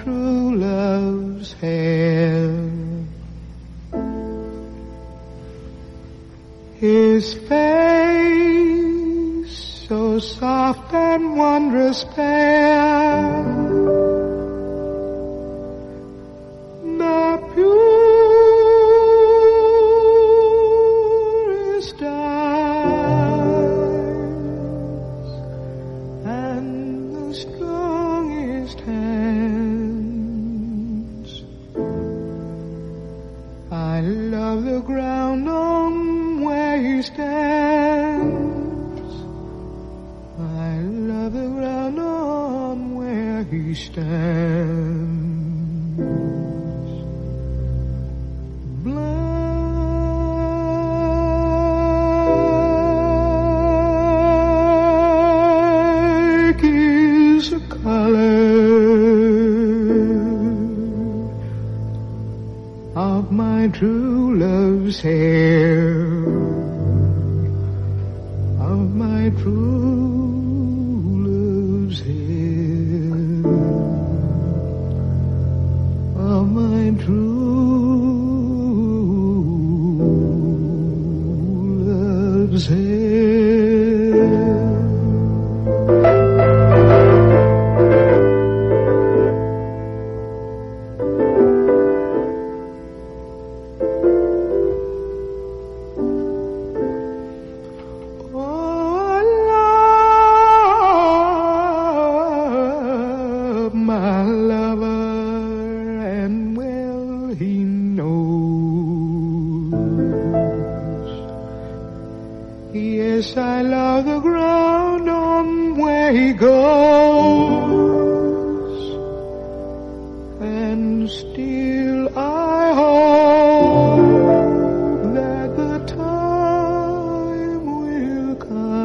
true love's hair. His face so soft and wondrous fair, the purest eyes and the strongest hands. I love the ground on where he stands. I love the ground on where he stands. Black is the color of my true love's hair, of my true love's hair, of my true love's hair. My lover, and well he knows. Yes, I love the ground on where he goes, and still I hope that the time will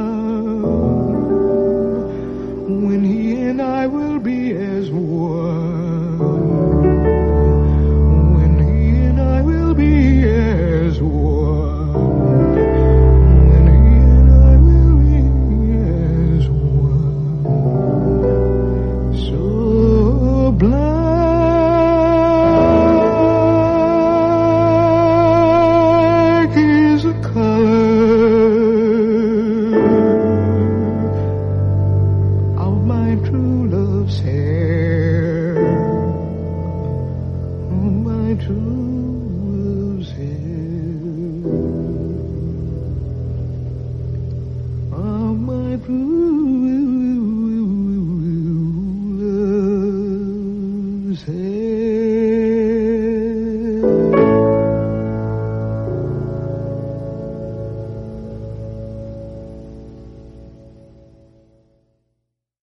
come when he and I will be as one, when he and I will be as one, when he and I will be as one. So black is the color of my true love's hair, of my true love's hair, of my true